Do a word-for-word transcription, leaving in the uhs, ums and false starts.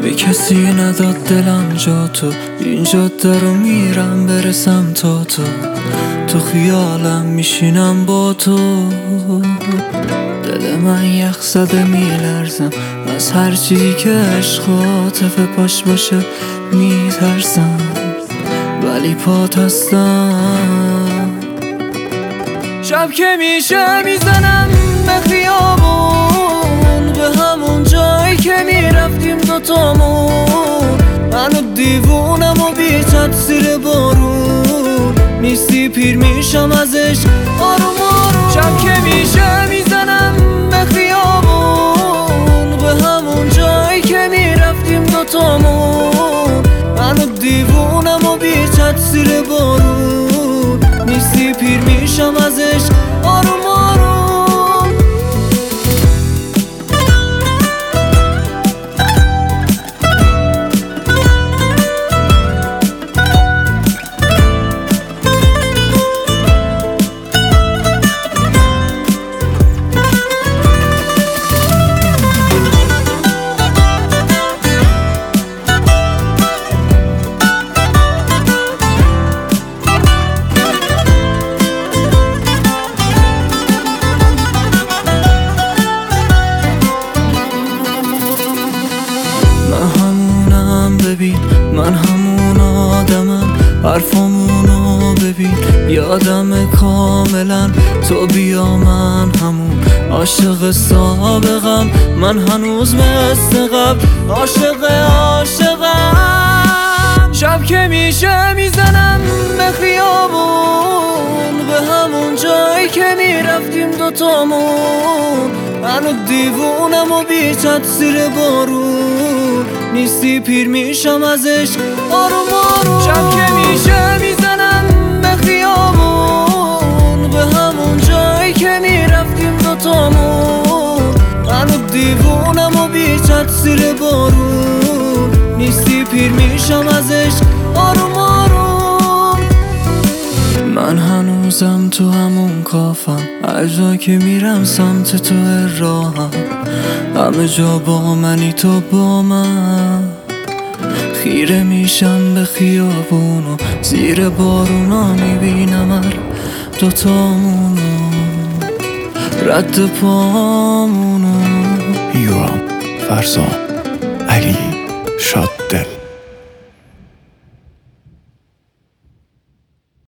به کسی نداد دلم جا تو، این جاده رو میرم برسم تا تو، تو خیالم میشینم با تو. دل من یخ زده میلرزم از هر چی که عشق عاطفه پاش باشه میترسم، ولی پات هستم. شب که میشه میزنم به خیابون، به همون جایی که میرفتیم دوتامون. منو دیوونم و بی تاثیر بارون، نیستی پیر میشم ازش آروم آروم. شب که میشه میزنم به خیابون، به همون جایی که میرفتیم دوتامون. منو دیوونم و بی تاثیر بارون، نیستی پیر میشم ازش آروم آروم. من همون آدمم، حرفامونو ببین یادم کاملا. تو بیا من همون عاشق سابقم، من هنوز مثل قبل عاشق عاشقم. شب که میشه میزنم به خیابون، به همون جایی که میرفتیم دوتامون. منو دیوونم و بی تاثیر بارون، نیستی پیر میشم ازش آروم آروم. شب که میشه میزنم به خیابون، به همون جایی که میرفتیم دوتامون. منو دیوونم و بی تاثیر بارون، نیستی پیر میشم ازش آروم آروم. من هنوزم تو همون کافم، هر جا که میرم سمت تو راهم. همه جا با منی تو با من، خیره میشم به خیابونو، زیر بارونا میبینم هر دوتامونو، رد پامونو. یورام، فرزان، علی، شاد دل.